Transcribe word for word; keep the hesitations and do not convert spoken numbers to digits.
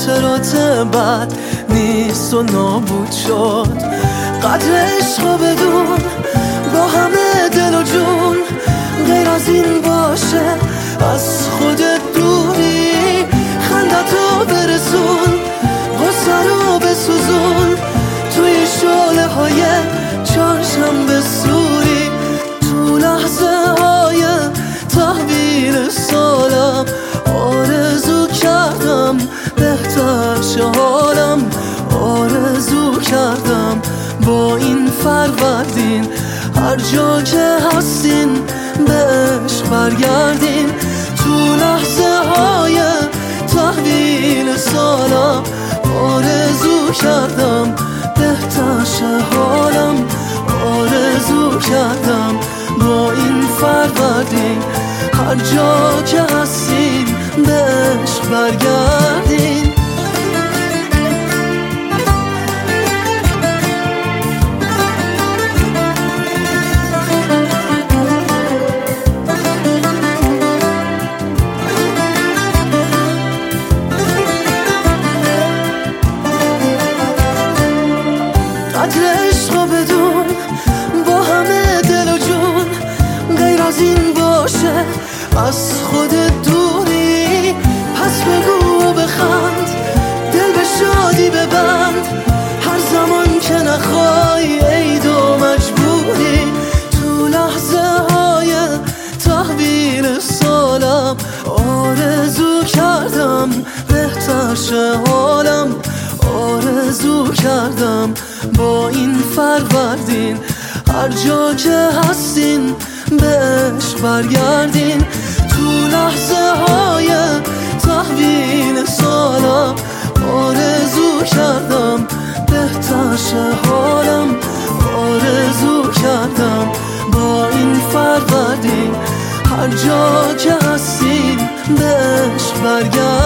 خاطرات بد نیست و نابود شد. قدر عشق بدون با همه دل و جون، غیر از این باشه از خودت دوری. خندتو برسون، غصه رو بسوزون، توی شعله های چهارشنبه سوری. تو لحظه های تحویل سالم آرزو کردم بهتر شه حالم. آرزو کردم با این فروردین هر جا که هستین به عشق برگردین. تو لحظه های تحویل سالم آرزو کردم بهتر شه حالم. آرزو کردم با این فروردین هر جا که هستین به عشق برگردین. قدر عشق بدون با همه دل و جون، غیر از این باشه از خودت دوری. پس بگو و بخند، دل به شادی ببند، هر زمان که نخوای عید و مجبوری. تو لحظه های تحویل سالم آرزو کردم بهتر شه حالم. آرزو کردم با این فروردین هر جا که هستین به عشق برگردین. تو لحظه های تحویل سالم آرزو کردم بهتر شه حالم. آرزو کردم با این فروردین هر جا که هستین به عشق برگردین.